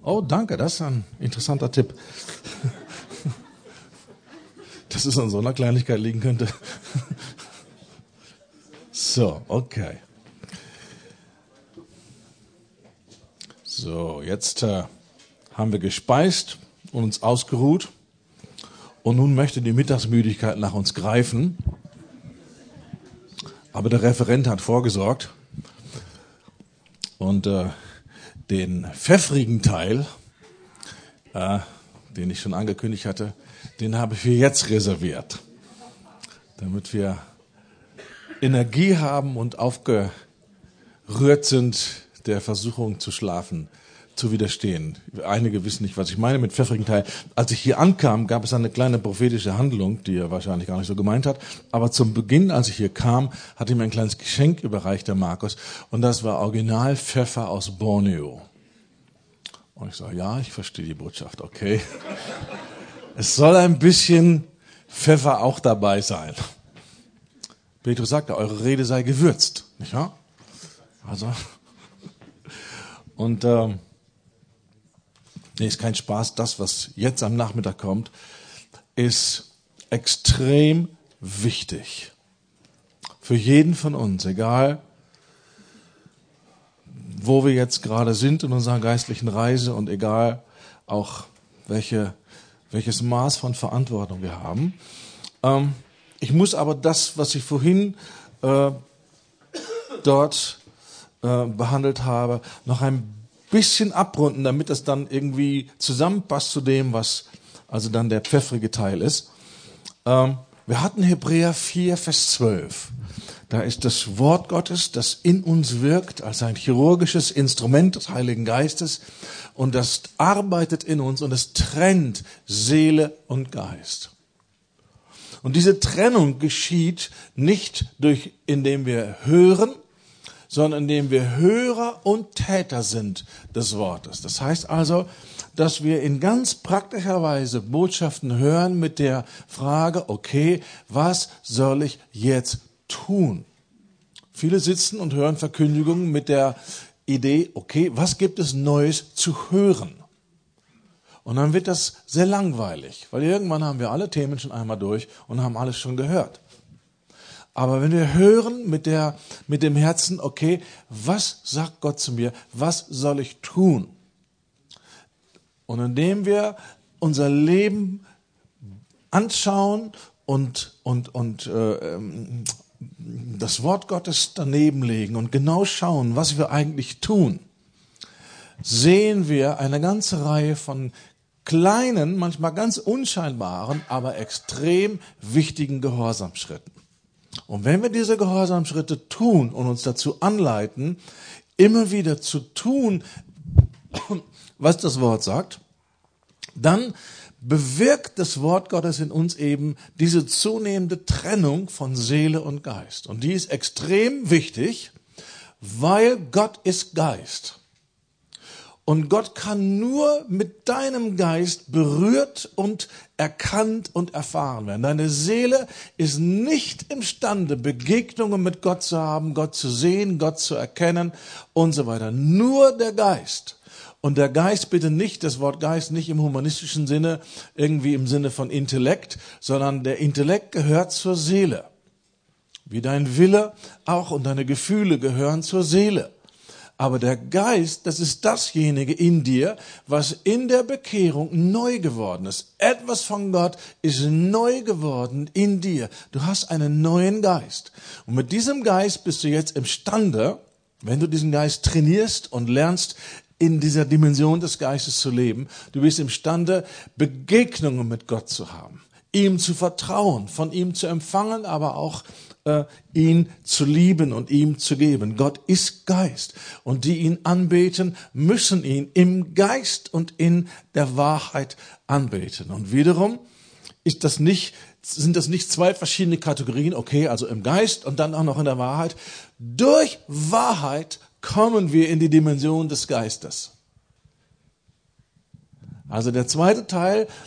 Oh, danke, das ist ein interessanter Tipp. Dass es an so einer Kleinigkeit liegen könnte. So, okay. So, jetzt haben wir gespeist und uns ausgeruht. Und nun möchte die Mittagsmüdigkeit nach uns greifen. Aber der Referent hat vorgesorgt. Und den pfeffrigen Teil, den ich schon angekündigt hatte, den habe ich für jetzt reserviert. Damit wir Energie haben und aufgerührt sind, der Versuchung zu schlafen, zu widerstehen. Einige wissen nicht, was ich meine mit pfeffrigen Teil. Als ich hier ankam, gab es eine kleine prophetische Handlung, die er wahrscheinlich gar nicht so gemeint hat. Aber zum Beginn, als ich hier kam, hat ihm ein kleines Geschenk überreicht, der Markus. Und das war Original Pfeffer aus Borneo. Und ich sage, ja, ich verstehe die Botschaft, okay. Es soll ein bisschen Pfeffer auch dabei sein. Petrus sagte, eure Rede sei gewürzt, nicht wahr? Also, und ist kein Spaß. Das, was jetzt am Nachmittag kommt, ist extrem wichtig. Für jeden von uns, egal wo wir jetzt gerade sind in unserer geistlichen Reise und egal auch welches Maß von Verantwortung wir haben. Ich muss aber das, was ich vorhin dort behandelt habe, noch ein bisschen abrunden, damit das dann irgendwie zusammenpasst zu dem, was also dann der pfeffrige Teil ist. Wir hatten Hebräer 4, Vers 12. Da ist das Wort Gottes, das in uns wirkt, als ein chirurgisches Instrument des Heiligen Geistes. Und das arbeitet in uns und es trennt Seele und Geist. Und diese Trennung geschieht nicht indem wir hören, sondern indem wir Hörer und Täter sind des Wortes. Das heißt also, dass wir in ganz praktischer Weise Botschaften hören mit der Frage, okay, was soll ich jetzt tun? Viele sitzen und hören Verkündigungen mit der Idee, okay, was gibt es Neues zu hören? Und dann wird das sehr langweilig, weil irgendwann haben wir alle Themen schon einmal durch und haben alles schon gehört. Aber wenn wir hören mit dem Herzen, okay, was sagt Gott zu mir? Was soll ich tun? Und indem wir unser Leben anschauen und das Wort Gottes daneben legen und genau schauen, was wir eigentlich tun, sehen wir eine ganze Reihe von kleinen, manchmal ganz unscheinbaren, aber extrem wichtigen Gehorsamsschritten. Und wenn wir diese Gehorsamsschritte tun und uns dazu anleiten, immer wieder zu tun, was das Wort sagt, dann bewirkt das Wort Gottes in uns eben diese zunehmende Trennung von Seele und Geist. Und die ist extrem wichtig, weil Gott ist Geist. Und Gott kann nur mit deinem Geist berührt und erkannt und erfahren werden. Deine Seele ist nicht imstande, Begegnungen mit Gott zu haben, Gott zu sehen, Gott zu erkennen und so weiter. Nur der Geist. Und der Geist bitte nicht, das Wort Geist nicht im humanistischen Sinne, irgendwie im Sinne von Intellekt, sondern der Intellekt gehört zur Seele. Wie dein Wille auch und deine Gefühle gehören zur Seele. Aber der Geist, das ist dasjenige in dir, was in der Bekehrung neu geworden ist. Etwas von Gott ist neu geworden in dir. Du hast einen neuen Geist. Und mit diesem Geist bist du jetzt imstande, wenn du diesen Geist trainierst und lernst, in dieser Dimension des Geistes zu leben, du bist imstande, Begegnungen mit Gott zu haben, ihm zu vertrauen, von ihm zu empfangen, aber auch ihn zu lieben und ihm zu geben. Gott ist Geist und die ihn anbeten, müssen ihn im Geist und in der Wahrheit anbeten. Und wiederum sind das nicht zwei verschiedene Kategorien, okay, also im Geist und dann auch noch in der Wahrheit. Durch Wahrheit kommen wir in die Dimension des Geistes. Also der zweite Teil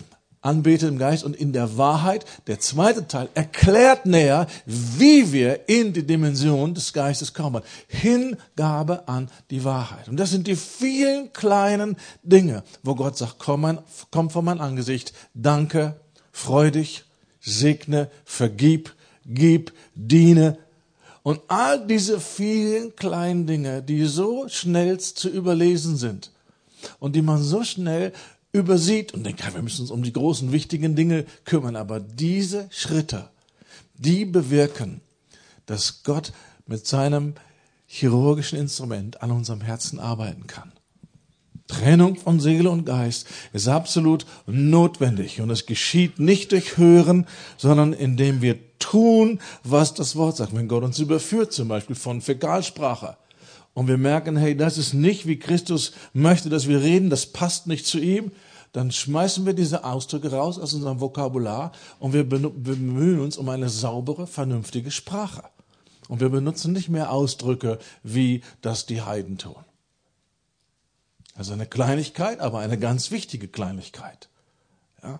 anbetet im Geist und in der Wahrheit. Der zweite Teil erklärt näher, wie wir in die Dimension des Geistes kommen. Hingabe an die Wahrheit. Und das sind die vielen kleinen Dinge, wo Gott sagt, komm vor mein Angesicht, danke, freu dich, segne, vergib, gib, diene. Und all diese vielen kleinen Dinge, die so schnell zu überlesen sind und die man so schnell übersieht und denkt, ja, wir müssen uns um die großen, wichtigen Dinge kümmern. Aber diese Schritte, die bewirken, dass Gott mit seinem chirurgischen Instrument an unserem Herzen arbeiten kann. Trennung von Seele und Geist ist absolut notwendig. Und es geschieht nicht durch Hören, sondern indem wir tun, was das Wort sagt. Wenn Gott uns überführt, zum Beispiel von Fäkalsprache, und wir merken, hey, das ist nicht, wie Christus möchte, dass wir reden, das passt nicht zu ihm, dann schmeißen wir diese Ausdrücke raus aus unserem Vokabular und wir bemühen uns um eine saubere, vernünftige Sprache. Und wir benutzen nicht mehr Ausdrücke, wie das die Heiden tun. Also eine Kleinigkeit, aber eine ganz wichtige Kleinigkeit. Ja?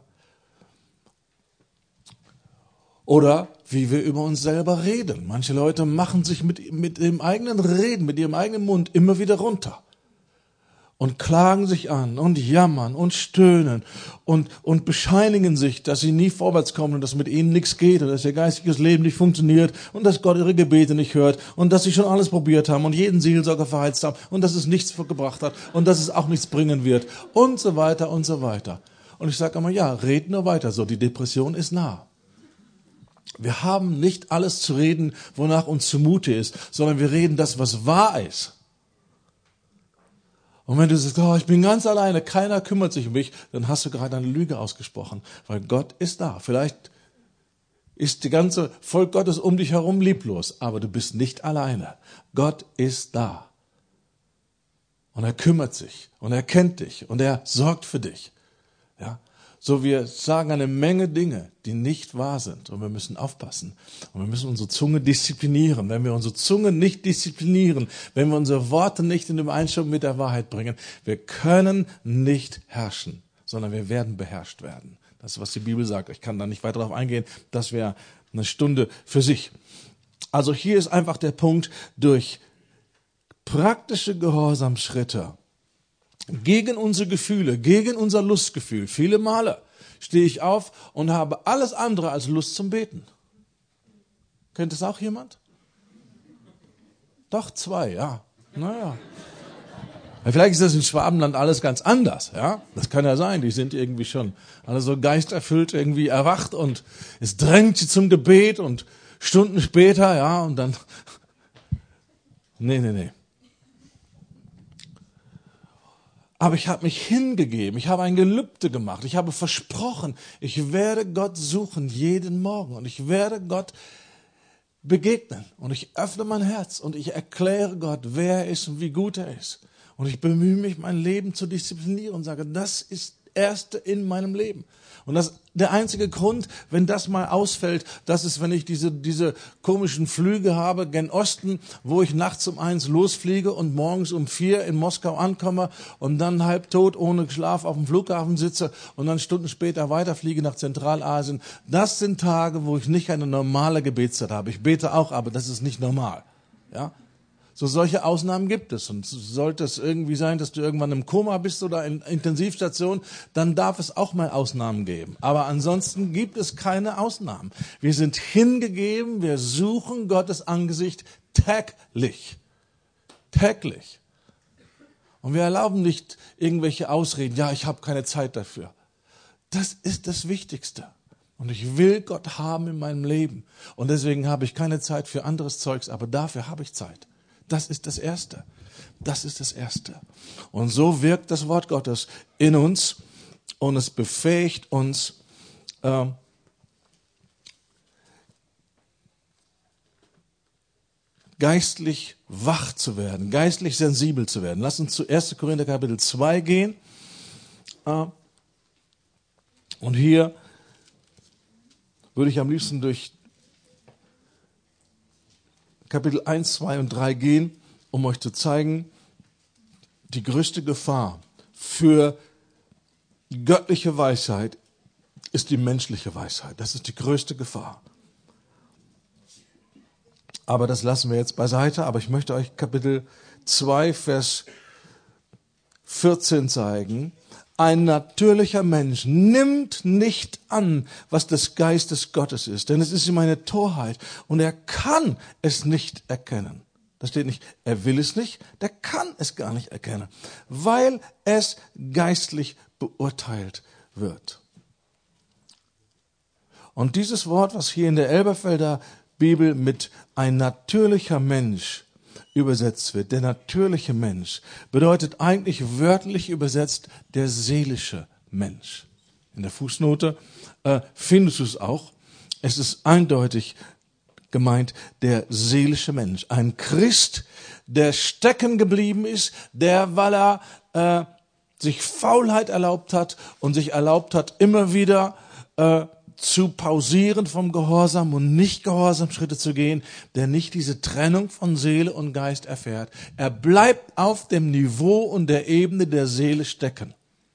Oder wie wir über uns selber reden. Manche Leute machen sich mit dem eigenen Reden, mit ihrem eigenen Mund immer wieder runter. Und klagen sich an und jammern und stöhnen und bescheinigen sich, dass sie nie vorwärts kommen und dass mit ihnen nichts geht und dass ihr geistiges Leben nicht funktioniert und dass Gott ihre Gebete nicht hört und dass sie schon alles probiert haben und jeden Seelsorger verheizt haben und dass es nichts gebracht hat und dass es auch nichts bringen wird und so weiter und so weiter. Und ich sage immer, ja, red nur weiter so, die Depression ist nah. Wir haben nicht alles zu reden, wonach uns zumute ist, sondern wir reden das, was wahr ist. Und wenn du sagst, oh, ich bin ganz alleine, keiner kümmert sich um mich, dann hast du gerade eine Lüge ausgesprochen, weil Gott ist da. Vielleicht ist die ganze Volk Gottes um dich herum lieblos, aber du bist nicht alleine. Gott ist da. Und er kümmert sich und er kennt dich und er sorgt für dich. Ja? So, wir sagen eine Menge Dinge, die nicht wahr sind. Und wir müssen aufpassen. Und wir müssen unsere Zunge disziplinieren. Wenn wir unsere Zunge nicht disziplinieren, wenn wir unsere Worte nicht in Übereinstimmung mit der Wahrheit bringen, wir können nicht herrschen, sondern wir werden beherrscht werden. Das ist, was die Bibel sagt. Ich kann da nicht weiter darauf eingehen. Das wäre eine Stunde für sich. Also hier ist einfach der Punkt, durch praktische Gehorsamsschritte gegen unsere Gefühle, gegen unser Lustgefühl. Viele Male stehe ich auf und habe alles andere als Lust zum Beten. Kennt es auch jemand? Doch, 2, ja. Naja. Vielleicht ist das in Schwabenland alles ganz anders, ja. Das kann ja sein, die sind irgendwie schon alle so geisterfüllt irgendwie erwacht und es drängt sie zum Gebet und Stunden später, ja, und dann, nee. Aber ich habe mich hingegeben, ich habe ein Gelübde gemacht, ich habe versprochen, ich werde Gott suchen jeden Morgen und ich werde Gott begegnen und ich öffne mein Herz und ich erkläre Gott, wer er ist und wie gut er ist. Und ich bemühe mich, mein Leben zu disziplinieren und sage, das ist Erste in meinem Leben. Und der einzige Grund, wenn das mal ausfällt, das ist, wenn ich diese komischen Flüge habe gen Osten, wo ich nachts um 1 losfliege und morgens um 4 in Moskau ankomme und dann halbtot ohne Schlaf auf dem Flughafen sitze und dann Stunden später weiterfliege nach Zentralasien. Das sind Tage, wo ich nicht eine normale Gebetszeit habe. Ich bete auch, aber das ist nicht normal. Ja? So solche Ausnahmen gibt es. Und sollte es irgendwie sein, dass du irgendwann im Koma bist oder in Intensivstation, dann darf es auch mal Ausnahmen geben. Aber ansonsten gibt es keine Ausnahmen. Wir sind hingegeben, wir suchen Gottes Angesicht täglich. Täglich. Und wir erlauben nicht irgendwelche Ausreden. Ja, ich habe keine Zeit dafür. Das ist das Wichtigste. Und ich will Gott haben in meinem Leben. Und deswegen habe ich keine Zeit für anderes Zeugs, aber dafür habe ich Zeit. Das ist das Erste. Das ist das Erste. Und so wirkt das Wort Gottes in uns und es befähigt uns, geistlich wach zu werden, geistlich sensibel zu werden. Lass uns zu 1. Korinther Kapitel 2 gehen. Und hier würde ich am liebsten durch Kapitel 1, 2 und 3 gehen, um euch zu zeigen, die größte Gefahr für göttliche Weisheit ist die menschliche Weisheit. Das ist die größte Gefahr. Aber das lassen wir jetzt beiseite. Aber ich möchte euch Kapitel 2, Vers 14 zeigen. Ein natürlicher Mensch nimmt nicht an, was des Geistes Gottes ist, denn es ist ihm eine Torheit und er kann es nicht erkennen. Da steht nicht, er will es nicht, der kann es gar nicht erkennen, weil es geistlich beurteilt wird. Und dieses Wort, was hier in der Elberfelder Bibel mit ein natürlicher Mensch übersetzt wird, der natürliche Mensch, bedeutet eigentlich wörtlich übersetzt der seelische Mensch. In der Fußnote findest du es auch. Es ist eindeutig gemeint der seelische Mensch. Ein Christ, der stecken geblieben ist, der, weil er sich Faulheit erlaubt hat und sich erlaubt hat, immer wieder zu pausieren vom Gehorsam und nicht Gehorsamschritte zu gehen, der nicht diese Trennung von Seele und Geist erfährt. Er bleibt auf dem Niveau und der Ebene der Seele stecken.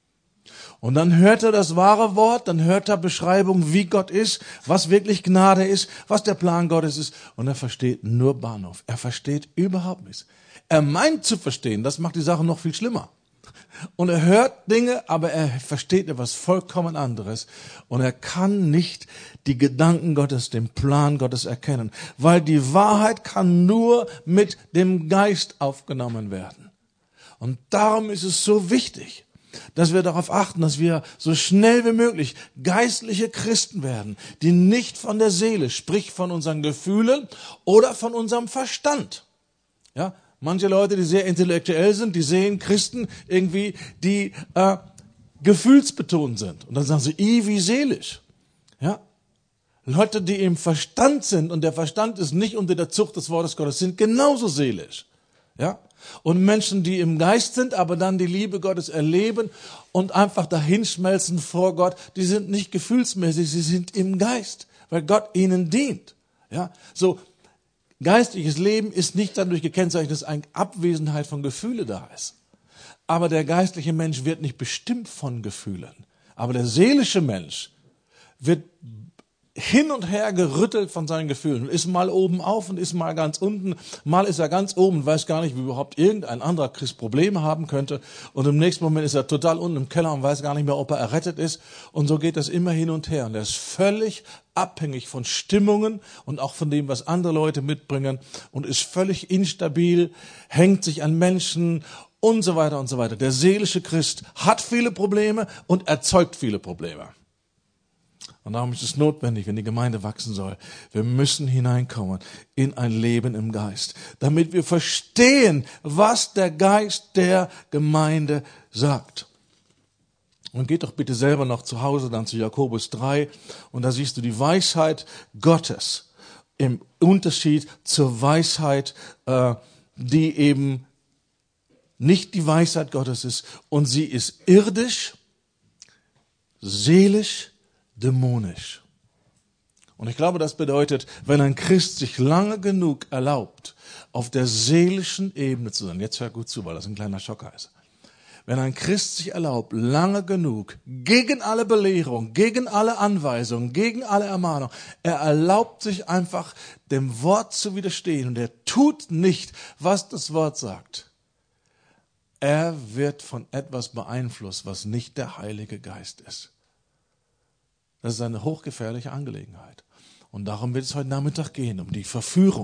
Und dann hört er das wahre Wort, dann hört er Beschreibung, wie Gott ist, was wirklich Gnade ist, was der Plan Gottes ist. Und er versteht nur Bahnhof. Er versteht überhaupt nichts. Er meint zu verstehen, das macht die Sache noch viel schlimmer. Und er hört Dinge, aber er versteht etwas vollkommen anderes. Und er kann nicht die Gedanken Gottes, den Plan Gottes erkennen. Weil die Wahrheit kann nur mit dem Geist aufgenommen werden. Und darum ist es so wichtig, dass wir darauf achten, dass wir so schnell wie möglich geistliche Christen werden, die nicht von der Seele, sprich von unseren Gefühlen oder von unserem Verstand. Ja, manche Leute, die sehr intellektuell sind, die sehen Christen irgendwie, die gefühlsbetont sind. Und dann sagen sie, wie seelisch. Ja, Leute, die im Verstand sind, und der Verstand ist nicht unter der Zucht des Wortes Gottes, sind genauso seelisch. Ja, und Menschen, die im Geist sind, aber dann die Liebe Gottes erleben und einfach dahinschmelzen vor Gott, die sind nicht gefühlsmäßig, sie sind im Geist, weil Gott ihnen dient. Ja, so geistliches Leben ist nicht dadurch gekennzeichnet, dass eine Abwesenheit von Gefühle da ist. Aber der geistliche Mensch wird nicht bestimmt von Gefühlen. Aber der seelische Mensch wird hin und her gerüttelt von seinen Gefühlen. Ist mal oben auf und ist mal ganz unten. Mal ist er ganz oben und weiß gar nicht, wie überhaupt irgendein anderer Christ Probleme haben könnte. Und im nächsten Moment ist er total unten im Keller und weiß gar nicht mehr, ob er errettet ist. Und so geht das immer hin und her. Und er ist völlig abhängig von Stimmungen und auch von dem, was andere Leute mitbringen. Und ist völlig instabil, hängt sich an Menschen und so weiter und so weiter. Der seelische Christ hat viele Probleme und erzeugt viele Probleme. Und darum ist es notwendig, wenn die Gemeinde wachsen soll, wir müssen hineinkommen in ein Leben im Geist, damit wir verstehen, was der Geist der Gemeinde sagt. Und geht doch bitte selber noch zu Hause dann zu Jakobus 3 und da siehst du die Weisheit Gottes im Unterschied zur Weisheit, die eben nicht die Weisheit Gottes ist und sie ist irdisch, seelisch, dämonisch. Und ich glaube, das bedeutet, wenn ein Christ sich lange genug erlaubt, auf der seelischen Ebene zu sein, jetzt hör gut zu, weil das ein kleiner Schocker ist. Wenn ein Christ sich erlaubt, lange genug, gegen alle Belehrung, gegen alle Anweisungen, gegen alle Ermahnung, er erlaubt sich einfach, dem Wort zu widerstehen und er tut nicht, was das Wort sagt. Er wird von etwas beeinflusst, was nicht der Heilige Geist ist. Das ist eine hochgefährliche Angelegenheit. Und darum wird es heute Nachmittag gehen, um die Verführung.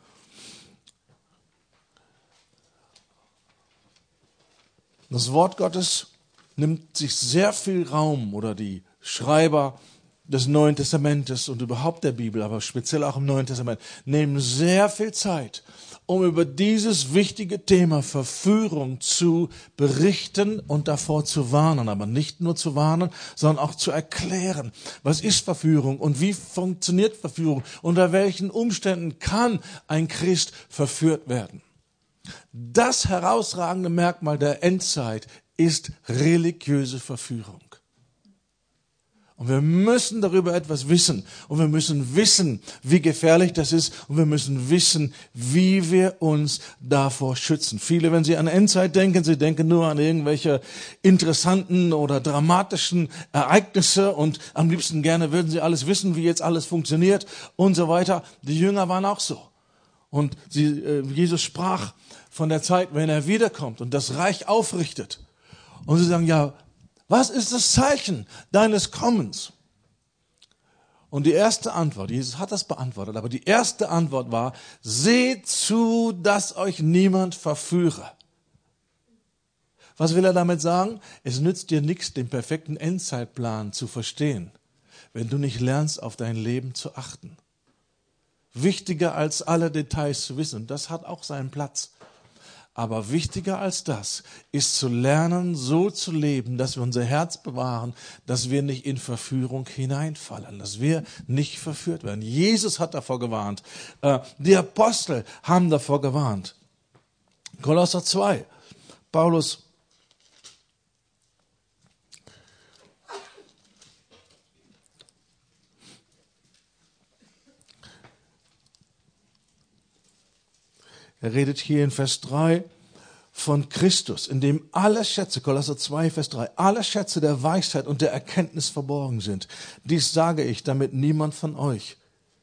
Das Wort Gottes nimmt sich sehr viel Raum, oder die Schreiber des Neuen Testamentes und überhaupt der Bibel, aber speziell auch im Neuen Testament, nehmen sehr viel Zeit, um über dieses wichtige Thema Verführung zu berichten und davor zu warnen. Aber nicht nur zu warnen, sondern auch zu erklären, was ist Verführung und wie funktioniert Verführung, unter welchen Umständen kann ein Christ verführt werden. Das herausragende Merkmal der Endzeit ist religiöse Verführung. Und wir müssen darüber etwas wissen. Und wir müssen wissen, wie gefährlich das ist. Und wir müssen wissen, wie wir uns davor schützen. Viele, wenn sie an Endzeit denken, sie denken nur an irgendwelche interessanten oder dramatischen Ereignisse. Und am liebsten gerne würden sie alles wissen, wie jetzt alles funktioniert und so weiter. Die Jünger waren auch so. Und Jesus sprach von der Zeit, wenn er wiederkommt und das Reich aufrichtet. Und sie sagen, ja, was ist das Zeichen deines Kommens? Und die erste Antwort, Jesus hat das beantwortet, aber die erste Antwort war, seht zu, dass euch niemand verführe. Was will er damit sagen? Es nützt dir nichts, den perfekten Endzeitplan zu verstehen, wenn du nicht lernst, auf dein Leben zu achten. Wichtiger als alle Details zu wissen, und das hat auch seinen Platz. Aber wichtiger als das ist zu lernen, so zu leben, dass wir unser Herz bewahren, dass wir nicht in Verführung hineinfallen, dass wir nicht verführt werden. Jesus hat davor gewarnt. Die Apostel haben davor gewarnt. Kolosser 2. Paulus Er redet hier in Vers 3 von Christus, in dem alle Schätze, Kolosser 2, Vers 3, alle Schätze der Weisheit und der Erkenntnis verborgen sind. Dies sage ich, damit niemand euch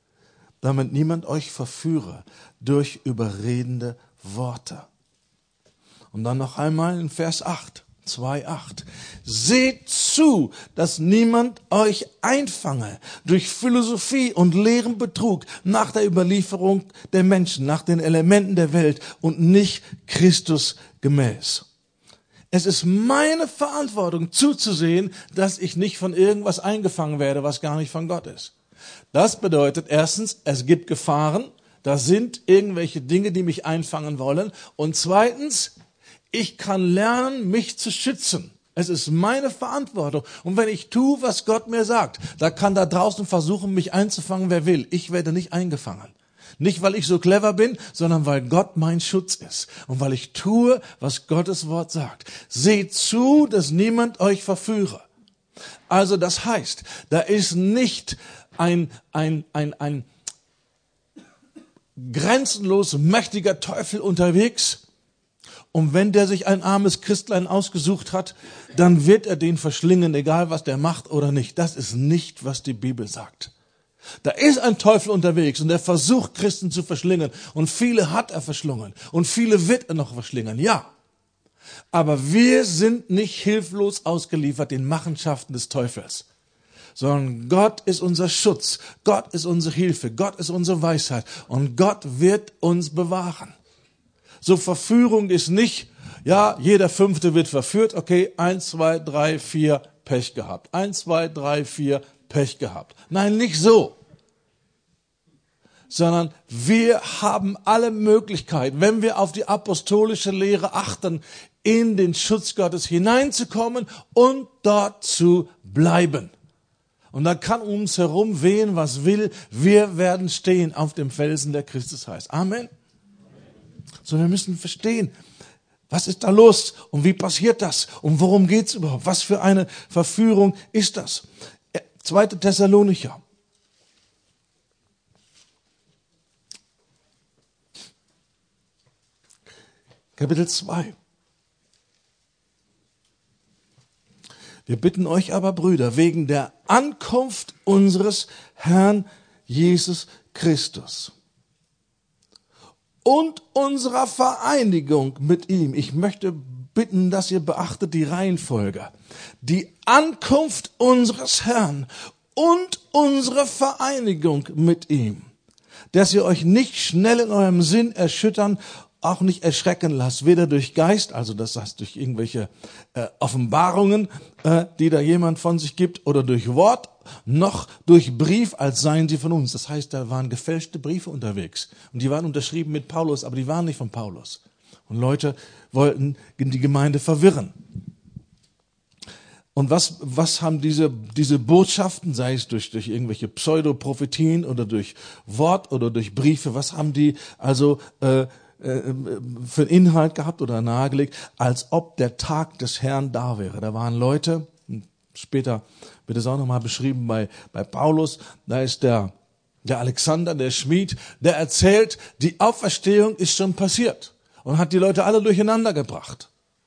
verführe durch überredende Worte. Und dann noch einmal in Vers 8. 2,8. Seht zu, dass niemand euch einfange durch Philosophie und leeren Betrug nach der Überlieferung der Menschen, nach den Elementen der Welt und nicht Christus gemäß. Es ist meine Verantwortung zuzusehen, dass ich nicht von irgendwas eingefangen werde, was gar nicht von Gott ist. Das bedeutet erstens, es gibt Gefahren, da sind irgendwelche Dinge, die mich einfangen wollen. Und zweitens, ich kann lernen, mich zu schützen. Es ist meine Verantwortung. Und wenn ich tue, was Gott mir sagt, da kann da draußen versuchen, mich einzufangen, wer will. Ich werde nicht eingefangen. Nicht, weil ich so clever bin, sondern weil Gott mein Schutz ist. Und weil ich tue, was Gottes Wort sagt. Seht zu, dass niemand euch verführe. Also das heißt, da ist nicht ein grenzenlos mächtiger Teufel unterwegs. Und wenn der sich ein armes Christlein ausgesucht hat, dann wird er den verschlingen, egal was der macht oder nicht. Das ist nicht, was die Bibel sagt. Da ist ein Teufel unterwegs und er versucht, Christen zu verschlingen. Und viele hat er verschlungen. Und viele wird er noch verschlingen, ja. Aber wir sind nicht hilflos ausgeliefert den Machenschaften des Teufels. Sondern Gott ist unser Schutz. Gott ist unsere Hilfe. Gott ist unsere Weisheit. Und Gott wird uns bewahren. So Verführung ist nicht, ja, jeder Fünfte wird verführt, okay, 1, 2, 3, 4, Pech gehabt. 1, 2, 3, 4, Pech gehabt. Nein, nicht so. Sondern wir haben alle Möglichkeiten, wenn wir auf die apostolische Lehre achten, in den Schutz Gottes hineinzukommen und dort zu bleiben. Und da kann um uns herum wehen, was will. Wir werden stehen auf dem Felsen, der Christus heißt. Amen. So, wir müssen verstehen, was ist da los und wie passiert das und worum geht's überhaupt? Was für eine Verführung ist das? 2. Thessalonicher. Kapitel 2. Wir bitten euch aber, Brüder, wegen der Ankunft unseres Herrn Jesus Christus und unserer Vereinigung mit ihm. Ich möchte bitten, dass ihr beachtet die Reihenfolge. Die Ankunft unseres Herrn und unsere Vereinigung mit ihm. Dass ihr euch nicht schnell in eurem Sinn erschüttern, auch nicht erschrecken lasst, weder durch Geist, also das heißt durch irgendwelche Offenbarungen, die da jemand von sich gibt, oder durch Wort, noch durch Brief, als seien sie von uns. Das heißt, da waren gefälschte Briefe unterwegs. Und die waren unterschrieben mit Paulus, aber die waren nicht von Paulus. Und Leute wollten die Gemeinde verwirren. Und was haben diese Botschaften, sei es durch irgendwelche Pseudoprophetien oder durch Wort oder durch Briefe, was haben die also für einen Inhalt gehabt oder nahegelegt, als ob der Tag des Herrn da wäre. Da waren Leute, Später wird es auch nochmal beschrieben bei Paulus. Da ist der Alexander, der Schmied, der erzählt, die Auferstehung ist schon passiert und hat die Leute alle durcheinander gebracht.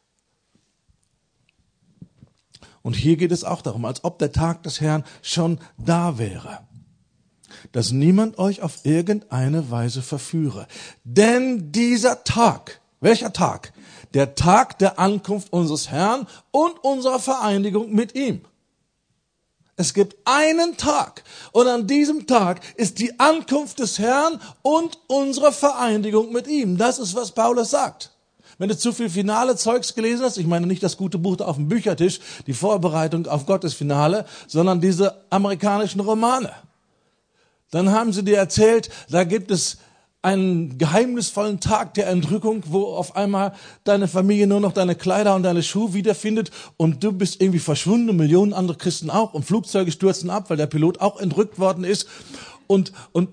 Und hier geht es auch darum, als ob der Tag des Herrn schon da wäre. Dass niemand euch auf irgendeine Weise verführe. Denn dieser Tag, welcher Tag? Der Tag der Ankunft unseres Herrn und unserer Vereinigung mit ihm. Es gibt einen Tag und an diesem Tag ist die Ankunft des Herrn und unsere Vereinigung mit ihm. Das ist, was Paulus sagt. Wenn du zu viel finale Zeugs gelesen hast, ich meine nicht das gute Buch da auf dem Büchertisch, die Vorbereitung auf Gottes Finale, sondern diese amerikanischen Romane. Dann haben sie dir erzählt, da gibt es einen geheimnisvollen Tag der Entrückung, wo auf einmal deine Familie nur noch deine Kleider und deine Schuhe wiederfindet und du bist irgendwie verschwunden und Millionen andere Christen auch und Flugzeuge stürzen ab, weil der Pilot auch entrückt worden ist. Und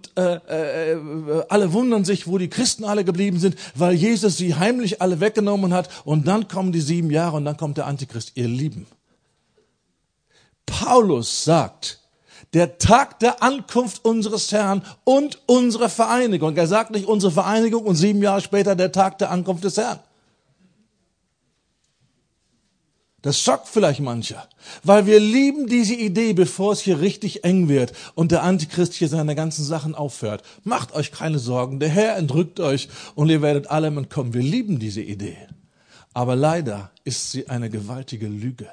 alle wundern sich, wo die Christen alle geblieben sind, weil Jesus sie heimlich alle weggenommen hat. Und dann kommen die 7 Jahre und dann kommt der Antichrist. Ihr Lieben, Paulus sagt, der Tag der Ankunft unseres Herrn und unsere Vereinigung. Er sagt nicht unsere Vereinigung und 7 Jahre später der Tag der Ankunft des Herrn. Das schockt vielleicht mancher, weil wir lieben diese Idee, bevor es hier richtig eng wird und der Antichrist hier seine ganzen Sachen aufhört. Macht euch keine Sorgen, der Herr entrückt euch und ihr werdet allem entkommen. Wir lieben diese Idee. Aber leider ist sie eine gewaltige Lüge.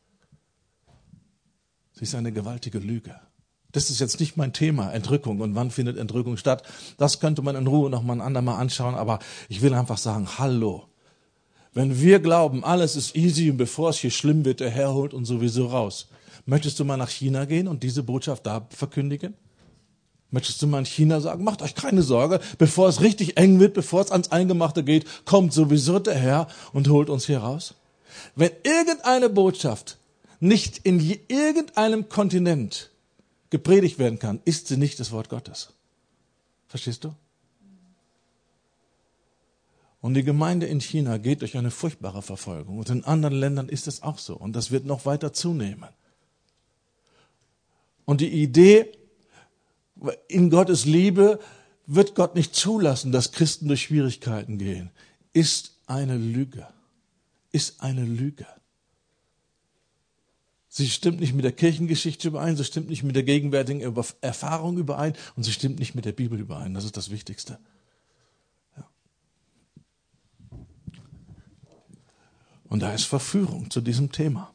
Sie ist eine gewaltige Lüge. Das ist jetzt nicht mein Thema, Entrückung und wann findet Entrückung statt. Das könnte man in Ruhe noch mal ein andermal anschauen, aber ich will einfach sagen, hallo. Wenn wir glauben, alles ist easy und bevor es hier schlimm wird, der Herr holt uns sowieso raus. Möchtest du mal nach China gehen und diese Botschaft da verkündigen? Möchtest du mal in China sagen, macht euch keine Sorge, bevor es richtig eng wird, bevor es ans Eingemachte geht, kommt sowieso der Herr und holt uns hier raus? Wenn irgendeine Botschaft nicht in irgendeinem Kontinent gepredigt werden kann, ist sie nicht das Wort Gottes. Verstehst du? Und die Gemeinde in China geht durch eine furchtbare Verfolgung. Und in anderen Ländern ist es auch so. Und das wird noch weiter zunehmen. Und die Idee, in Gottes Liebe wird Gott nicht zulassen, dass Christen durch Schwierigkeiten gehen, ist eine Lüge. Ist eine Lüge. Sie stimmt nicht mit der Kirchengeschichte überein, sie stimmt nicht mit der gegenwärtigen Erfahrung überein und sie stimmt nicht mit der Bibel überein. Das ist das Wichtigste. Und da ist Verführung zu diesem Thema.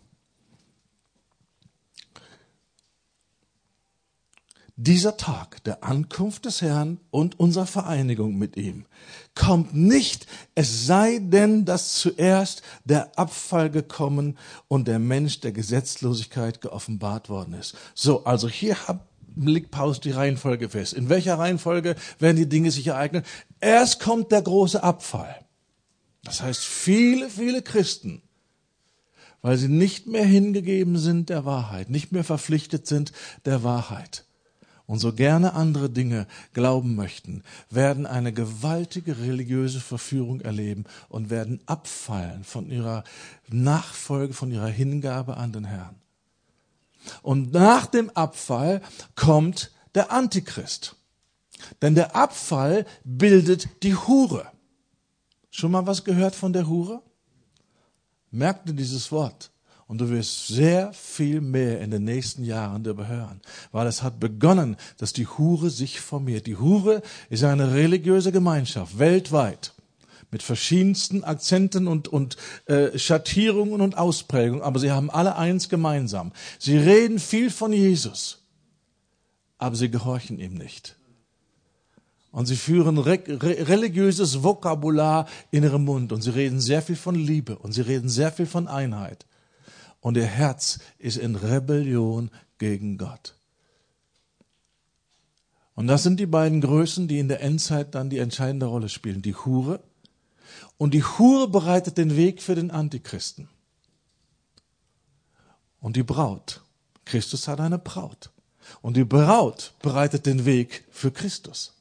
Dieser Tag der Ankunft des Herrn und unserer Vereinigung mit ihm kommt nicht, es sei denn, dass zuerst der Abfall gekommen und der Mensch der Gesetzlosigkeit geoffenbart worden ist. So, also hier legt Paulus die Reihenfolge fest. In welcher Reihenfolge werden die Dinge sich ereignen? Erst kommt der große Abfall. Das heißt, viele, viele Christen, weil sie nicht mehr hingegeben sind der Wahrheit, nicht mehr verpflichtet sind der Wahrheit und so gerne andere Dinge glauben möchten, werden eine gewaltige religiöse Verführung erleben und werden abfallen von ihrer Nachfolge, von ihrer Hingabe an den Herrn. Und nach dem Abfall kommt der Antichrist. Denn der Abfall bildet die Hure. Schon mal was gehört von der Hure? Merk dir dieses Wort und du wirst sehr viel mehr in den nächsten Jahren darüber hören, weil es hat begonnen, dass die Hure sich formiert. Die Hure ist eine religiöse Gemeinschaft weltweit mit verschiedensten Akzenten und Schattierungen und Ausprägungen, aber sie haben alle eins gemeinsam. Sie reden viel von Jesus, aber sie gehorchen ihm nicht. Und sie führen religiöses Vokabular in ihrem Mund. Und sie reden sehr viel von Liebe. Und sie reden sehr viel von Einheit. Und ihr Herz ist in Rebellion gegen Gott. Und das sind die beiden Größen, die in der Endzeit dann die entscheidende Rolle spielen. Die Hure. Und die Hure bereitet den Weg für den Antichristen. Und die Braut. Christus hat eine Braut. Und die Braut bereitet den Weg für Christus.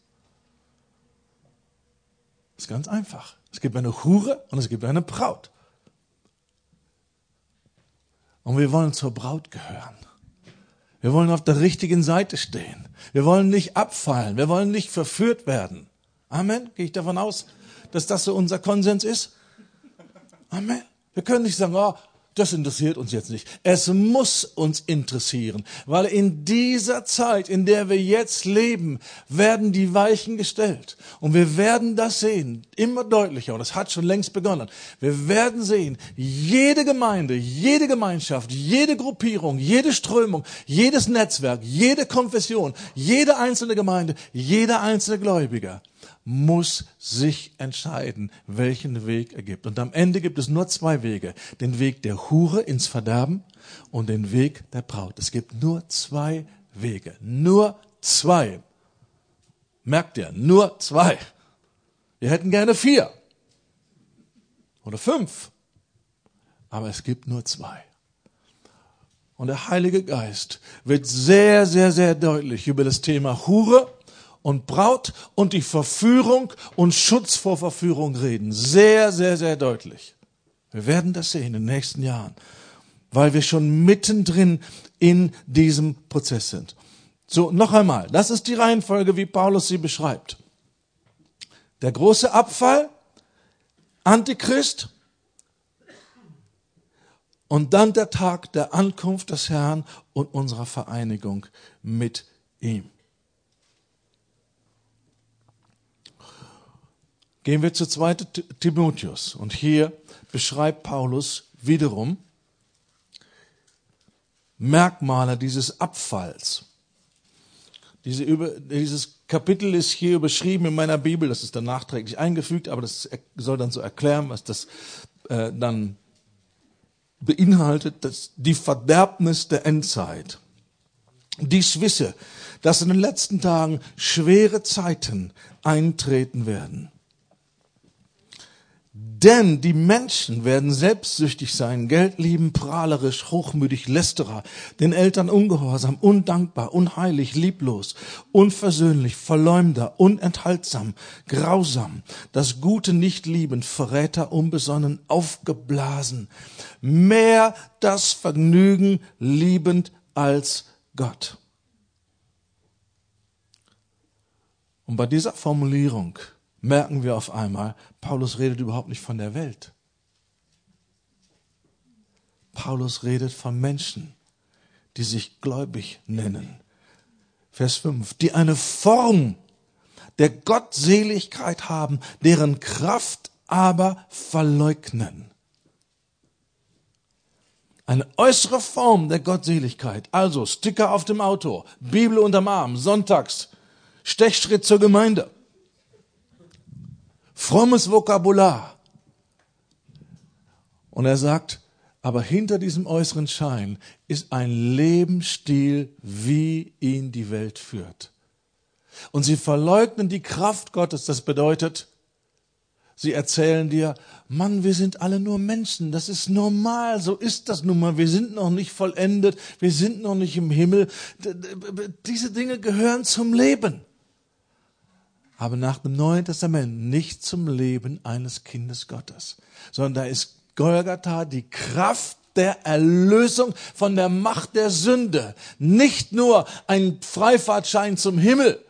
Das ist ganz einfach. Es gibt eine Hure und es gibt eine Braut. Und wir wollen zur Braut gehören. Wir wollen auf der richtigen Seite stehen. Wir wollen nicht abfallen. Wir wollen nicht verführt werden. Amen. Gehe ich davon aus, dass das so unser Konsens ist? Amen. Wir können nicht sagen, oh, das interessiert uns jetzt nicht. Es muss uns interessieren, weil in dieser Zeit, in der wir jetzt leben, werden die Weichen gestellt. Und wir werden das sehen, immer deutlicher, und das hat schon längst begonnen. Wir werden sehen, jede Gemeinde, jede Gemeinschaft, jede Gruppierung, jede Strömung, jedes Netzwerk, jede Konfession, jede einzelne Gemeinde, jeder einzelne Gläubiger muss sich entscheiden, welchen Weg er gibt. Und am Ende gibt es nur zwei Wege. Den Weg der Hure ins Verderben und den Weg der Braut. Es gibt nur zwei Wege. Nur zwei. Merkt ihr? Nur zwei. Wir hätten gerne 4 oder 5. Aber es gibt nur zwei. Und der Heilige Geist wird sehr, sehr, sehr deutlich über das Thema Hure und Braut und die Verführung und Schutz vor Verführung reden. Sehr, sehr, sehr deutlich. Wir werden das sehen in den nächsten Jahren, weil wir schon mittendrin in diesem Prozess sind. So, noch einmal, das ist die Reihenfolge, wie Paulus sie beschreibt. Der große Abfall, Antichrist und dann der Tag der Ankunft des Herrn und unserer Vereinigung mit ihm. Gehen wir zu 2. Timotheus. Und hier beschreibt Paulus wiederum Merkmale dieses Abfalls. Dieses Kapitel ist hier überschrieben in meiner Bibel. Das ist dann nachträglich eingefügt, aber das soll dann so erklären, was das dann beinhaltet. Die Verderbnis der Endzeit. Dies wisse, dass in den letzten Tagen schwere Zeiten eintreten werden. Denn die Menschen werden selbstsüchtig sein, Geld lieben, prahlerisch, hochmütig, Lästerer, den Eltern ungehorsam, undankbar, unheilig, lieblos, unversöhnlich, Verleumder, unenthaltsam, grausam, das Gute nicht liebend, Verräter, unbesonnen, aufgeblasen, mehr das Vergnügen liebend als Gott. Und bei dieser Formulierung merken wir auf einmal, Paulus redet überhaupt nicht von der Welt. Paulus redet von Menschen, die sich gläubig nennen. Vers 5, die eine Form der Gottseligkeit haben, deren Kraft aber verleugnen. Eine äußere Form der Gottseligkeit, also Sticker auf dem Auto, Bibel unterm Arm, sonntags, Stechschritt zur Gemeinde. Frommes Vokabular. Und er sagt, aber hinter diesem äußeren Schein ist ein Lebensstil, wie ihn die Welt führt. Und sie verleugnen die Kraft Gottes. Das bedeutet, sie erzählen dir, Mann, wir sind alle nur Menschen. Das ist normal. So ist das nun mal. Wir sind noch nicht vollendet. Wir sind noch nicht im Himmel. Diese Dinge gehören zum Leben. Aber nach dem Neuen Testament nicht zum Leben eines Kindes Gottes, sondern da ist Golgatha die Kraft der Erlösung von der Macht der Sünde. Nicht nur ein Freifahrtschein zum Himmel,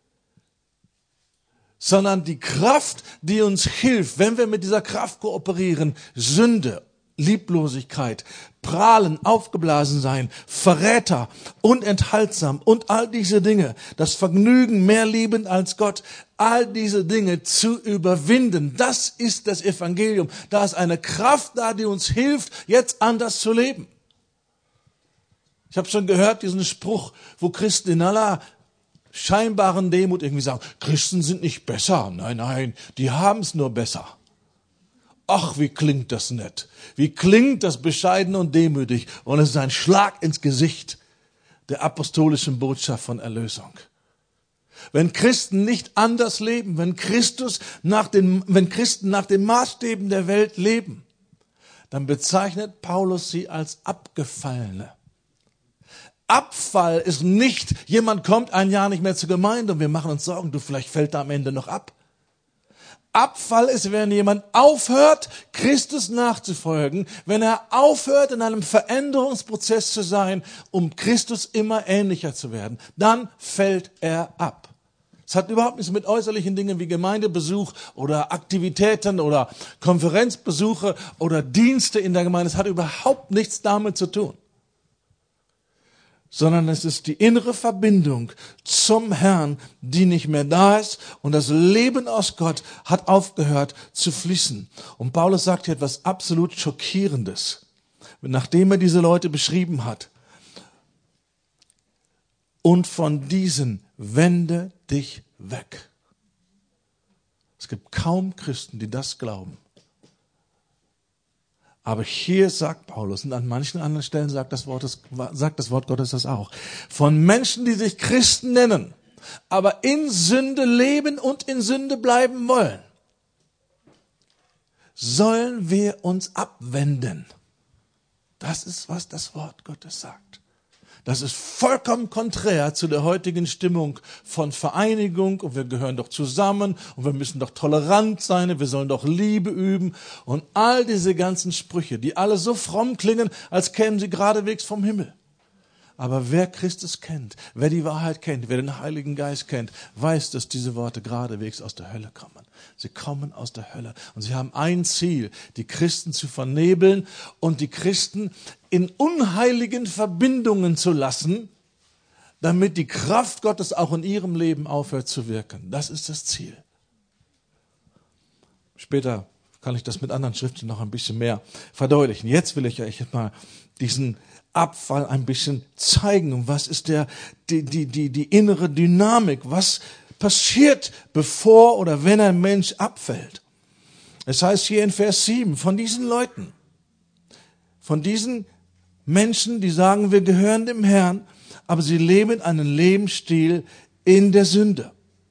sondern die Kraft, die uns hilft, wenn wir mit dieser Kraft kooperieren, Sünde, Lieblosigkeit, Prahlen, aufgeblasen sein, Verräter, unenthaltsam und all diese Dinge, das Vergnügen mehr liebend als Gott, all diese Dinge zu überwinden. Das ist das Evangelium. Da ist eine Kraft da, die uns hilft, jetzt anders zu leben. Ich habe schon gehört, diesen Spruch, wo Christen in aller scheinbaren Demut irgendwie sagen, Christen sind nicht besser. Nein, nein, die haben es nur besser. Ach, wie klingt das nett. Wie klingt das bescheiden und demütig. Und es ist ein Schlag ins Gesicht der apostolischen Botschaft von Erlösung. Wenn Christen nicht anders leben, wenn Christen nach den Maßstäben der Welt leben, dann bezeichnet Paulus sie als Abgefallene. Abfall ist nicht, jemand kommt ein Jahr nicht mehr zur Gemeinde und wir machen uns Sorgen, vielleicht fällt er am Ende noch ab. Abfall ist, wenn jemand aufhört, Christus nachzufolgen, wenn er aufhört, in einem Veränderungsprozess zu sein, um Christus immer ähnlicher zu werden. Dann fällt er ab. Es hat überhaupt nichts mit äußerlichen Dingen wie Gemeindebesuch oder Aktivitäten oder Konferenzbesuche oder Dienste in der Gemeinde. Es hat überhaupt nichts damit zu tun. Sondern es ist die innere Verbindung zum Herrn, die nicht mehr da ist, und das Leben aus Gott hat aufgehört zu fließen. Und Paulus sagt hier etwas absolut Schockierendes, nachdem er diese Leute beschrieben hat. Und von diesen wende dich weg. Es gibt kaum Christen, die das glauben. Aber hier sagt Paulus, und an manchen anderen Stellen sagt das Wort Gottes das auch, von Menschen, die sich Christen nennen, aber in Sünde leben und in Sünde bleiben wollen, sollen wir uns abwenden. Das ist, was das Wort Gottes sagt. Das ist vollkommen konträr zu der heutigen Stimmung von Vereinigung, und wir gehören doch zusammen und wir müssen doch tolerant sein und wir sollen doch Liebe üben und all diese ganzen Sprüche, die alle so fromm klingen, als kämen sie geradewegs vom Himmel. Aber wer Christus kennt, wer die Wahrheit kennt, wer den Heiligen Geist kennt, weiß, dass diese Worte geradewegs aus der Hölle kommen. Sie kommen aus der Hölle und sie haben ein Ziel, die Christen zu vernebeln und die Christen in unheiligen Verbindungen zu lassen, damit die Kraft Gottes auch in ihrem Leben aufhört zu wirken. Das ist das Ziel. Später kann ich das mit anderen Schriften noch ein bisschen mehr verdeutlichen. Jetzt will ich euch mal diesen Abfall ein bisschen zeigen. Und was ist die innere Dynamik? Was passiert, bevor oder wenn ein Mensch abfällt? Es heißt hier in Vers 7, von diesen Leuten, von diesen Menschen, die sagen, wir gehören dem Herrn, aber sie leben einen Lebensstil in der Sünde.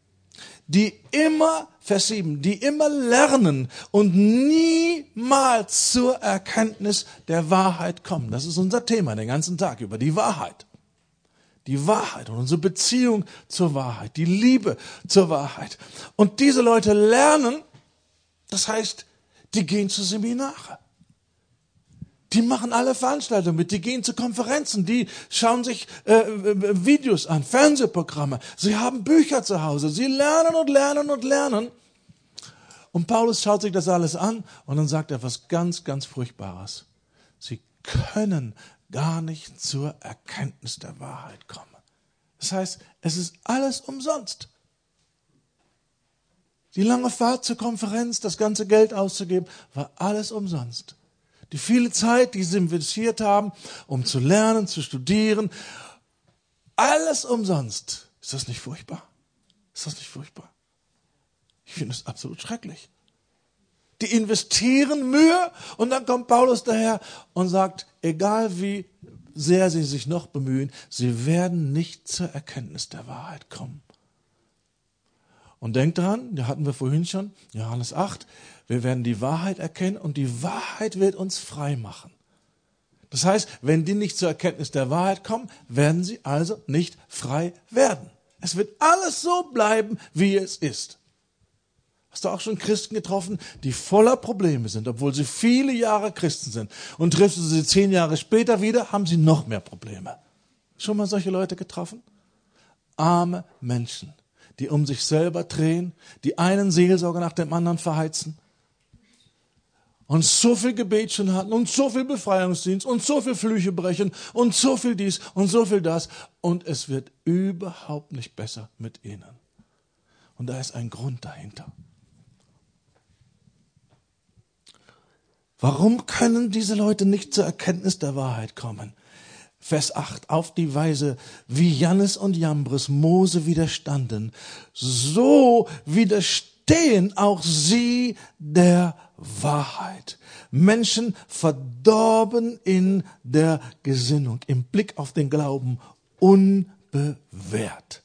Vers 7, die immer lernen und niemals zur Erkenntnis der Wahrheit kommen. Das ist unser Thema den ganzen Tag über die Wahrheit. Die Wahrheit und unsere Beziehung zur Wahrheit, die Liebe zur Wahrheit. Und diese Leute lernen, das heißt, die gehen zu Seminare. Die machen alle Veranstaltungen mit, die gehen zu Konferenzen, die schauen sich Videos an, Fernsehprogramme. Sie haben Bücher zu Hause, sie lernen und lernen und lernen. Und Paulus schaut sich das alles an und dann sagt er was ganz, ganz Furchtbares. Sie können gar nicht zur Erkenntnis der Wahrheit kommen. Das heißt, es ist alles umsonst. Die lange Fahrt zur Konferenz, das ganze Geld auszugeben, war alles umsonst. Die viele Zeit, die sie investiert haben, um zu lernen, zu studieren, alles umsonst. Ist das nicht furchtbar? Ist das nicht furchtbar? Ich finde es absolut schrecklich. Die investieren Mühe und dann kommt Paulus daher und sagt, egal wie sehr sie sich noch bemühen, sie werden nicht zur Erkenntnis der Wahrheit kommen. Und denkt dran, da hatten wir vorhin schon, Johannes 8, wir werden die Wahrheit erkennen und die Wahrheit wird uns frei machen. Das heißt, wenn die nicht zur Erkenntnis der Wahrheit kommen, werden sie also nicht frei werden. Es wird alles so bleiben, wie es ist. Hast du auch schon Christen getroffen, die voller Probleme sind, obwohl sie viele Jahre Christen sind? Und triffst du sie 10 Jahre später wieder, haben sie noch mehr Probleme. Schon mal solche Leute getroffen? Arme Menschen, die um sich selber drehen, die einen Seelsorger nach dem anderen verheizen und so viel Gebet schon hatten und so viel Befreiungsdienst und so viel Flüche brechen und so viel dies und so viel das und es wird überhaupt nicht besser mit ihnen. Und da ist ein Grund dahinter. Warum können diese Leute nicht zur Erkenntnis der Wahrheit kommen? Vers 8, auf die Weise, wie Jannes und Jambres Mose widerstanden, so widerstehen auch sie der Wahrheit. Menschen verdorben in der Gesinnung, im Blick auf den Glauben, unbewährt.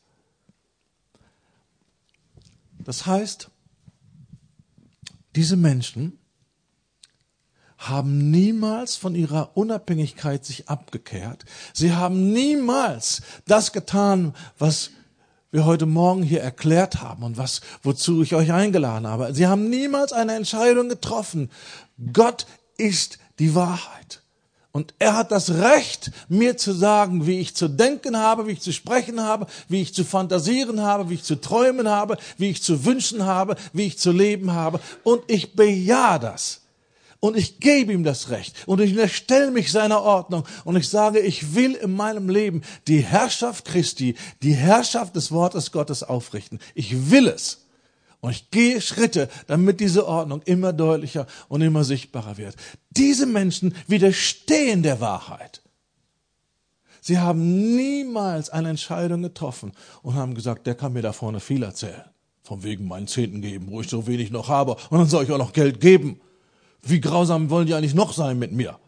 Das heißt, diese Menschen haben niemals von ihrer Unabhängigkeit sich abgekehrt. Sie haben niemals das getan, was wir heute Morgen hier erklärt haben und wozu ich euch eingeladen habe. Sie haben niemals eine Entscheidung getroffen. Gott ist die Wahrheit. Und er hat das Recht, mir zu sagen, wie ich zu denken habe, wie ich zu sprechen habe, wie ich zu fantasieren habe, wie ich zu träumen habe, wie ich zu wünschen habe, wie ich zu leben habe. Und ich bejahe das. Und ich gebe ihm das Recht. Und ich unterstelle mich seiner Ordnung. Und ich sage, ich will in meinem Leben die Herrschaft Christi, die Herrschaft des Wortes Gottes aufrichten. Ich will es. Und ich gehe Schritte, damit diese Ordnung immer deutlicher und immer sichtbarer wird. Diese Menschen widerstehen der Wahrheit. Sie haben niemals eine Entscheidung getroffen und haben gesagt, der kann mir da vorne viel erzählen. Von wegen meinen Zehnten geben, wo ich so wenig noch habe. Und dann soll ich auch noch Geld geben. Wie grausam wollen die eigentlich noch sein mit mir?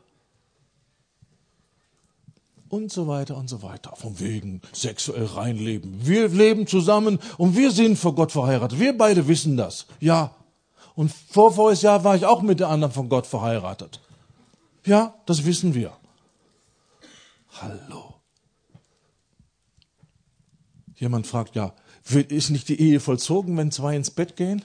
Und so weiter und so weiter. Von wegen sexuell reinleben. Wir leben zusammen und wir sind vor Gott verheiratet. Wir beide wissen das. Ja. Und voriges Jahr war ich auch mit der anderen von Gott verheiratet. Ja, das wissen wir. Hallo. Jemand fragt, ja, ist nicht die Ehe vollzogen, wenn zwei ins Bett gehen?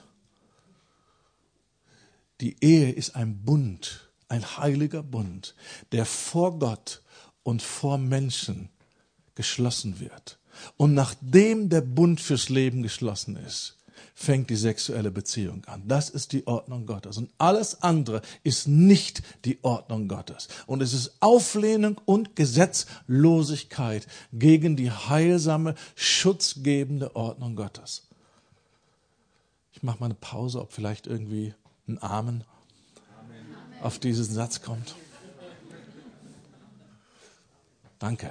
Die Ehe ist ein Bund, ein heiliger Bund, der vor Gott und vor Menschen geschlossen wird. Und nachdem der Bund fürs Leben geschlossen ist, fängt die sexuelle Beziehung an. Das ist die Ordnung Gottes. Und alles andere ist nicht die Ordnung Gottes. Und es ist Auflehnung und Gesetzlosigkeit gegen die heilsame, schutzgebende Ordnung Gottes. Ich mache mal eine Pause, ob vielleicht irgendwie ein Amen auf diesen Satz kommt. Danke.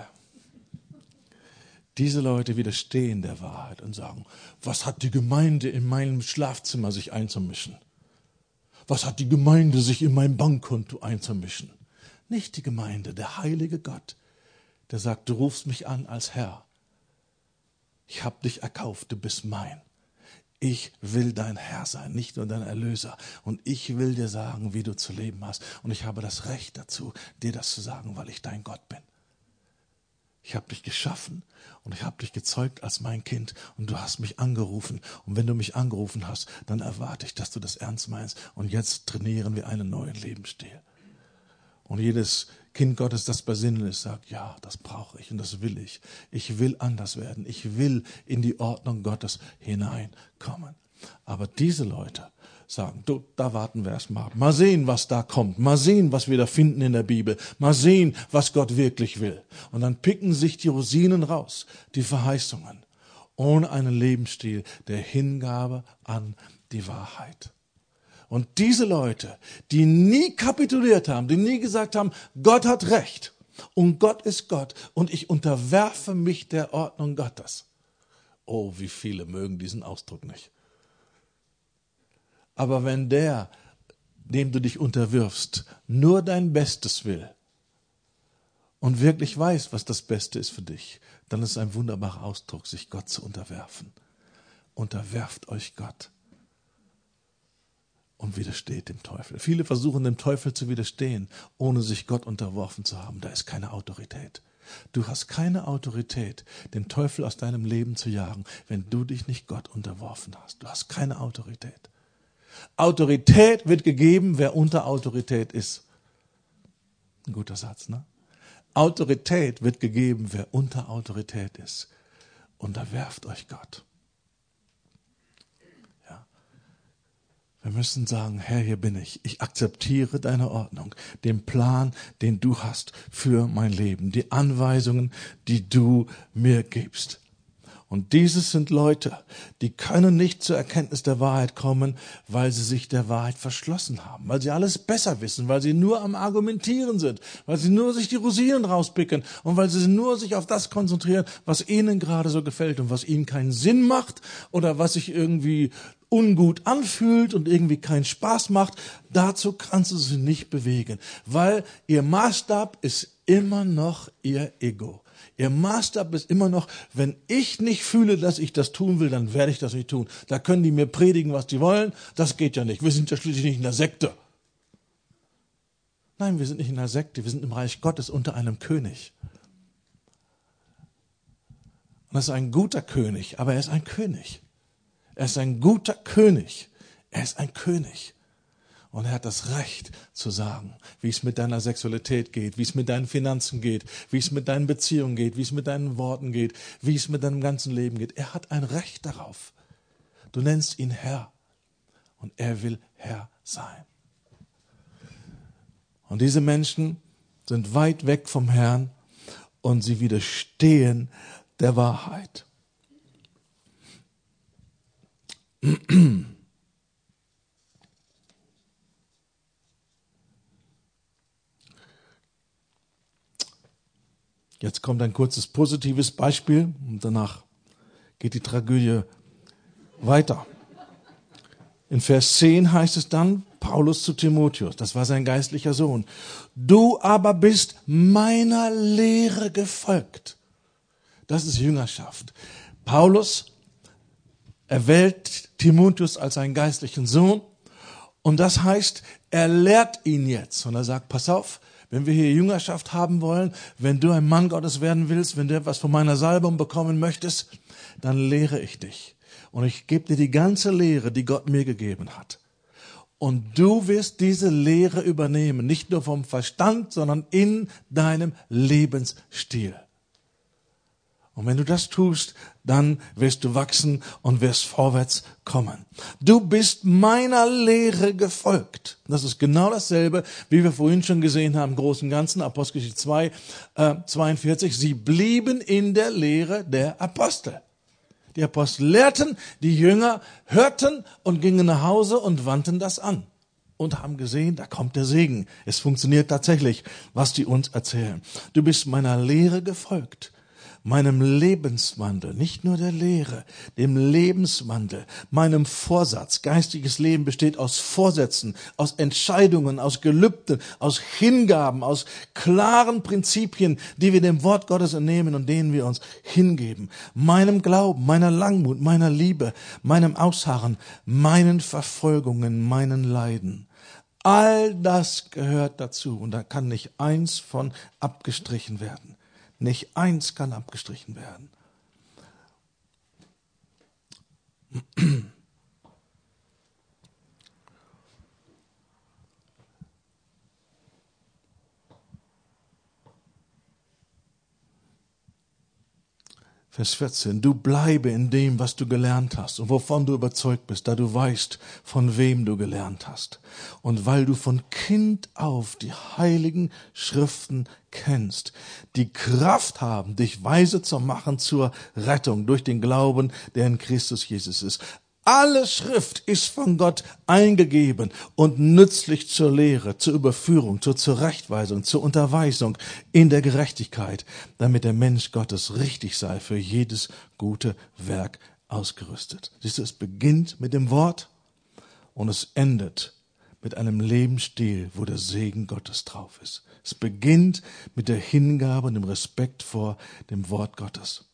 Diese Leute widerstehen der Wahrheit und sagen, was hat die Gemeinde in meinem Schlafzimmer sich einzumischen? Was hat die Gemeinde sich in mein Bankkonto einzumischen? Nicht die Gemeinde, der heilige Gott, der sagt, du rufst mich an als Herr. Ich habe dich erkauft, du bist mein. Ich will dein Herr sein, nicht nur dein Erlöser. Und ich will dir sagen, wie du zu leben hast. Und ich habe das Recht dazu, dir das zu sagen, weil ich dein Gott bin. Ich habe dich geschaffen und ich habe dich gezeugt als mein Kind und du hast mich angerufen. Und wenn du mich angerufen hast, dann erwarte ich, dass du das ernst meinst. Und jetzt trainieren wir einen neuen Lebensstil. Und jedes Kind Gottes, das besinnen ist, sagt, ja, das brauche ich und das will ich. Ich will anders werden. Ich will in die Ordnung Gottes hineinkommen. Aber diese Leute sagen, du, da warten wir erst mal. Mal sehen, was da kommt. Mal sehen, was wir da finden in der Bibel. Mal sehen, was Gott wirklich will. Und dann picken sich die Rosinen raus, die Verheißungen, ohne einen Lebensstil der Hingabe an die Wahrheit. Und diese Leute, die nie kapituliert haben, die nie gesagt haben, Gott hat Recht und Gott ist Gott und ich unterwerfe mich der Ordnung Gottes. Oh, wie viele mögen diesen Ausdruck nicht. Aber wenn der, dem du dich unterwirfst, nur dein Bestes will und wirklich weiß, was das Beste ist für dich, dann ist es ein wunderbarer Ausdruck, sich Gott zu unterwerfen. Unterwerft euch Gott und widersteht dem Teufel. Viele versuchen dem Teufel zu widerstehen, ohne sich Gott unterworfen zu haben. Da ist keine Autorität. Du hast keine Autorität, den Teufel aus deinem Leben zu jagen, wenn du dich nicht Gott unterworfen hast. Du hast keine Autorität. Autorität wird gegeben, wer unter Autorität ist. Ein guter Satz, ne? Autorität wird gegeben, wer unter Autorität ist. Unterwerft euch Gott. Ja. Wir müssen sagen, Herr, hier bin ich. Ich akzeptiere deine Ordnung, den Plan, den du hast für mein Leben, die Anweisungen, die du mir gibst. Und dieses sind Leute, die können nicht zur Erkenntnis der Wahrheit kommen, weil sie sich der Wahrheit verschlossen haben, weil sie alles besser wissen, weil sie nur am Argumentieren sind, weil sie nur sich die Rosinen rauspicken und weil sie nur sich auf das konzentrieren, was ihnen gerade so gefällt und was ihnen keinen Sinn macht oder was sich irgendwie ungut anfühlt und irgendwie keinen Spaß macht. Dazu kannst du sie nicht bewegen, weil ihr Maßstab ist immer noch ihr Ego. Ihr Maßstab ist immer noch, wenn ich nicht fühle, dass ich das tun will, dann werde ich das nicht tun. Da können die mir predigen, was die wollen. Das geht ja nicht. Wir sind ja schließlich nicht in der Sekte. Nein, wir sind nicht in der Sekte. Wir sind im Reich Gottes unter einem König. Und das ist ein guter König, aber er ist ein König. Er ist ein guter König. Er ist ein König. Und er hat das Recht zu sagen, wie es mit deiner Sexualität geht, wie es mit deinen Finanzen geht, wie es mit deinen Beziehungen geht, wie es mit deinen Worten geht, wie es mit deinem ganzen Leben geht. Er hat ein Recht darauf. Du nennst ihn Herr und er will Herr sein. Und diese Menschen sind weit weg vom Herrn und sie widerstehen der Wahrheit. Jetzt kommt ein kurzes positives Beispiel und danach geht die Tragödie weiter. In Vers 10 heißt es dann, Paulus zu Timotheus, das war sein geistlicher Sohn, du aber bist meiner Lehre gefolgt. Das ist Jüngerschaft. Paulus erwählt Timotheus als seinen geistlichen Sohn und das heißt, er lehrt ihn jetzt. Und er sagt, pass auf, wenn wir hier Jüngerschaft haben wollen, wenn du ein Mann Gottes werden willst, wenn du etwas von meiner Salbung bekommen möchtest, dann lehre ich dich. Und ich gebe dir die ganze Lehre, die Gott mir gegeben hat. Und du wirst diese Lehre übernehmen, nicht nur vom Verstand, sondern in deinem Lebensstil. Und wenn du das tust, dann wirst du wachsen und wirst vorwärts kommen. Du bist meiner Lehre gefolgt. Das ist genau dasselbe, wie wir vorhin schon gesehen haben, im Großen und Ganzen, Apostelgeschichte 2, 42. Sie blieben in der Lehre der Apostel. Die Apostel lehrten, die Jünger hörten und gingen nach Hause und wandten das an. Und haben gesehen, da kommt der Segen. Es funktioniert tatsächlich, was die uns erzählen. Du bist meiner Lehre gefolgt. Meinem Lebenswandel, nicht nur der Lehre, dem Lebenswandel, meinem Vorsatz. Geistiges Leben besteht aus Vorsätzen, aus Entscheidungen, aus Gelübden, aus Hingaben, aus klaren Prinzipien, die wir dem Wort Gottes entnehmen und denen wir uns hingeben. Meinem Glauben, meiner Langmut, meiner Liebe, meinem Ausharren, meinen Verfolgungen, meinen Leiden. All das gehört dazu und da kann nicht eins von abgestrichen werden. Nicht eins kann abgestrichen werden. Vers 14. Du bleibe in dem, was du gelernt hast und wovon du überzeugt bist, da du weißt, von wem du gelernt hast. Und weil du von Kind auf die heiligen Schriften kennst, die Kraft haben, dich weise zu machen zur Rettung durch den Glauben, der in Christus Jesus ist. Alle Schrift ist von Gott eingegeben und nützlich zur Lehre, zur Überführung, zur Zurechtweisung, zur Unterweisung in der Gerechtigkeit, damit der Mensch Gottes richtig sei, für jedes gute Werk ausgerüstet. Siehst du, es beginnt mit dem Wort und es endet mit einem Lebensstil, wo der Segen Gottes drauf ist. Es beginnt mit der Hingabe und dem Respekt vor dem Wort Gottes.